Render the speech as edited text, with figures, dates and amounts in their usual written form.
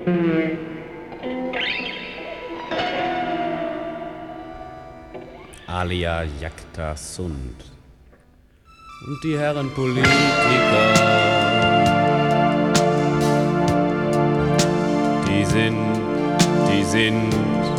Alia Jacta Sund und die Herren Politiker, die sind